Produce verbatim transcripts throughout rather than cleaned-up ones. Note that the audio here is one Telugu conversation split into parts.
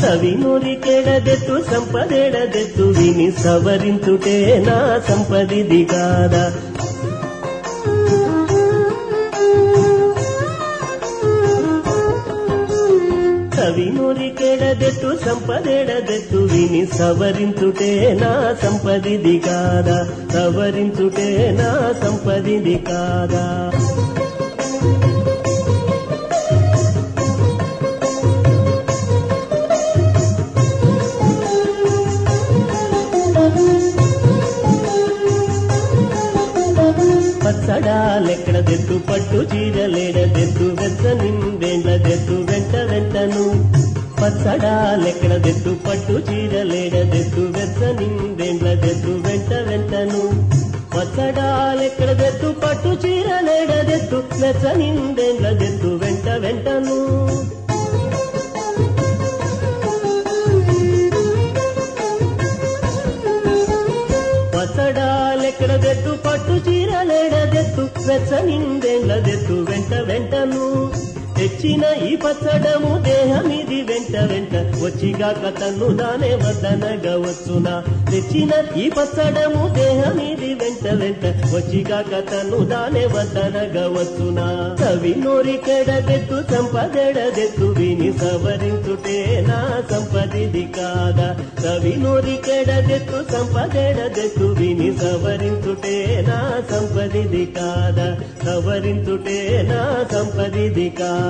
సవినూరి కెడదెత్తు సంపదెడదెత్తు విని సవరించుటే నా సంపదిది కాదా. సవినూరి కెడదెత్తు సంపదెడదెత్తు విని సవరించుటే నా సంపదిది కాదా. సవరించుటే నా సంపదిది కాదా. పచ్చడాలెక్కడదెత్తు పట్టు చీరలేడదెత్తు వెచ్చ నిండేండ్లదెత్తు వెంట వెంటను. పచ్చడాలెక్కడదెత్తు పట్టు చీరలేడదెత్తు వెచ్చ నిండేండ్లదెత్తు వెంట వెంటను. పచ్చడాలెక్కడదెత్తు పట్టు చీరలేడదెత్తు వెచ్చ నిండేండ్లదెత్తు వెంట వెంటను. పచ్చడాలెక్కడదెత్తు పట్టు చీరలేడదెత్తు వెచ్చ నిండేండ్లదెత్తు వెంట వెంటను. తెచ్చిన ఈ పచ్చడము దేహమిది వెంట వెంట వచ్చిగాక తన్ను దానే వద్దనగా వచ్చునా. తెచ్చిన ఈ పచ్చడము దేహమిది వెంట వెంట వచ్చిగాక తన్ను దానే వద్దనగా వచ్చునా. సవినూరి కెడదెత్తు సంపదెడదెత్తు విని సవరించుటే నా సంపదిది కాదా. సవినూరి కెడదెత్తు సంపదెడదెత్తు విని సవరించుటే నా సంపదిది కాదా. సవరించుటే నా సంపదిది కాదా.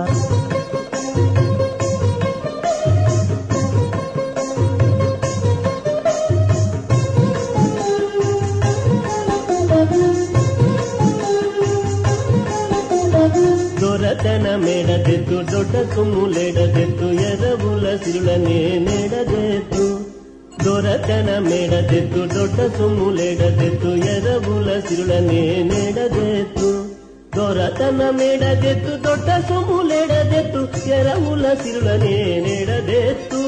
దొరతన మేడదెత్తు దొడ్డ సొమ్ములేడదెత్తు ఎరవుల సిరులనే నేడదెత్తు. దొరతన మేడదెత్తు దొడ్డ సొమ్ములేడదెత్తు ఎరవుల సిరులనే నేడదెత్తు. దొరతన మేడదెత్తు దొడ్డ సొమ్ములేడదెత్తు ఎరవుల సిరులనే నేడదెత్తు.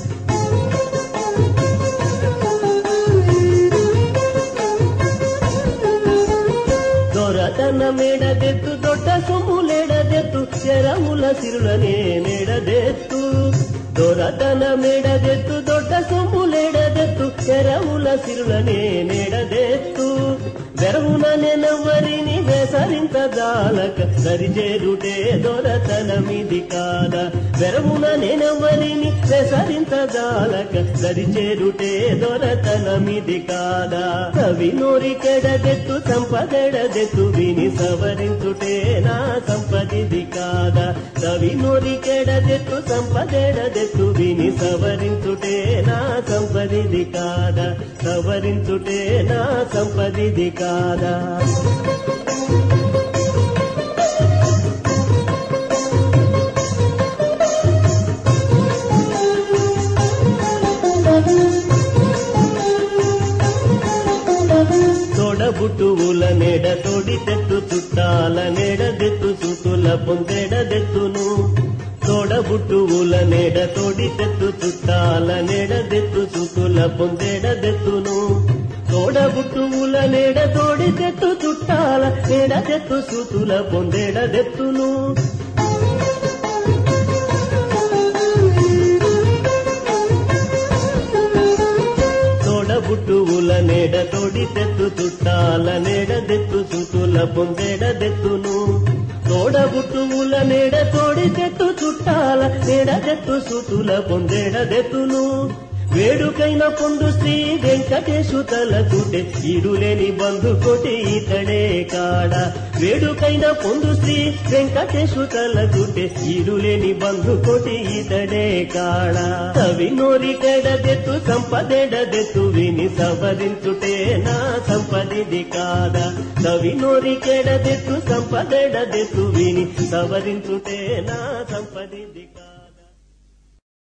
దొరతన మేడదెత్తు దొడ్డ సొమ్ములేడదెత్తు ఎరవుల సిరులనే నేడదెత్తు. దొరతన మేడదెత్తు దొడ్డ సొమ్ములేడదెత్తు ఎరవుల సిరులనే నేడదెత్తు. వెరవున నెనవరిని వేసరించజాలక సరిచేరుటే దొరతనమిది కాదా. వెరవున నెనవరిని వేసరించజాలక సరిచేరుటే దొరతనమిది కాదా. సవినూరి కెడదెత్తు సంపదెడదెత్తు విని సవరించుటే నా సంపదిది కాదా. సవినూరి కెడదెత్తు సంపదెడదెత్తు విని సవరించుటే నా సంపదిది కాదా. సవరించుటే నా సంపదిది కాదా. తోడబుట్టువుల నేడ తోడితెత్తు చుట్టాల నేడదెత్తు సుతుల పొందెడదెత్తును. తోడబుట్టువుల నేడ తోడితెత్తు చుట్టాల నేడదెత్తు సుతుల పొందెడదెత్తును. తోడబుట్టువుల నేడ తోడితెత్తు చుట్టాల నేడదెత్తు సుతుల పొందెడదెత్తును. తోడబుట్టువుల నేడ తోడితెత్తు చుట్టాల నేడదెత్తు సుతుల పొందెడదెత్తును. తోడబుట్టువుల నేడ తోడితెత్తు చుట్టాల నేడదెత్తు సుతుల పొందెడదెత్తును. వేడుకైన పొందు శ్రీ వెంకటేశు తలచుటే ఈడులేని బంధు కోటి ఇతడే కాడా. వేడుకైన పొందు శ్రీ వెంకటేశు తలచుటే ఈడులేని బంధు కోటి ఇతడే కాడా. సవినూరి కెడదెత్తు సంపదెడదెత్తు విని సవరించుటే నా సంపదిది కాదా. సవినూరి కెడదెత్తు సంపదెడదెత్తు విని సవరించుటే నా సంపదిది.